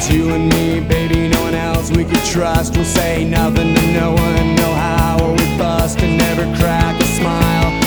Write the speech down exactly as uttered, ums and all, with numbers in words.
It's you and me, baby, no one else we could trust. We'll say nothing to no one, know how, or we bust and never crack a smile.